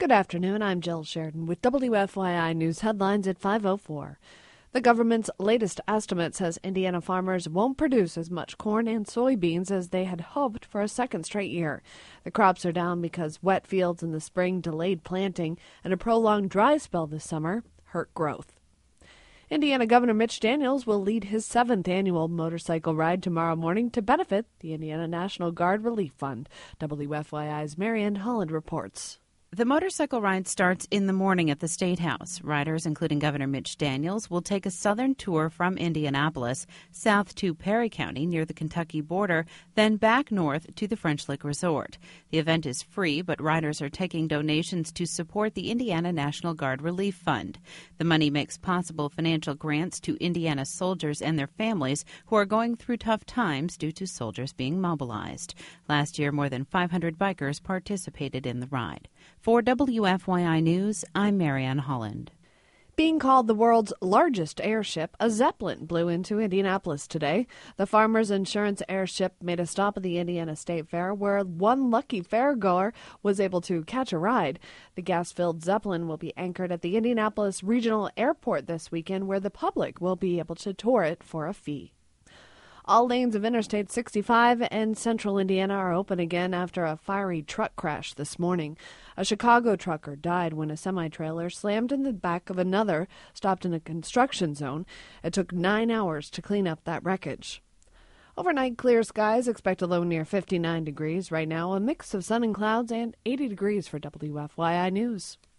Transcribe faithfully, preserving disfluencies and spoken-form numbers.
Good afternoon. I'm Jill Sheridan with W F Y I News headlines at five oh four. The government's latest estimate says Indiana farmers won't produce as much corn and soybeans as they had hoped for a second straight year. The crops are down because wet fields in the spring delayed planting, and a prolonged dry spell this summer hurt growth. Indiana Governor Mitch Daniels will lead his seventh annual motorcycle ride tomorrow morning to benefit the Indiana National Guard Relief Fund. W F Y I's Marianne Holland reports. The motorcycle ride starts in the morning at the State House. Riders, including Governor Mitch Daniels, will take a southern tour from Indianapolis, south to Perry County near the Kentucky border, then back north to the French Lick Resort. The event is free, but riders are taking donations to support the Indiana National Guard Relief Fund. The money makes possible financial grants to Indiana soldiers and their families who are going through tough times due to soldiers being mobilized. Last year, more than five hundred bikers participated in the ride. For W F Y I News, I'm Marianne Holland. Being called the world's largest airship, a Zeppelin blew into Indianapolis today. The Farmers Insurance airship made a stop at the Indiana State Fair, where one lucky fairgoer was able to catch a ride. The gas-filled Zeppelin will be anchored at the Indianapolis Regional Airport this weekend, where the public will be able to tour it for a fee. All lanes of Interstate sixty-five and central Indiana are open again after a fiery truck crash this morning. A Chicago trucker died when a semi-trailer slammed in the back of another, stopped in a construction zone. It took nine hours to clean up that wreckage. Overnight, clear skies, expect a low near fifty-nine degrees. Right now, a mix of sun and clouds, and eighty degrees for W F Y I News.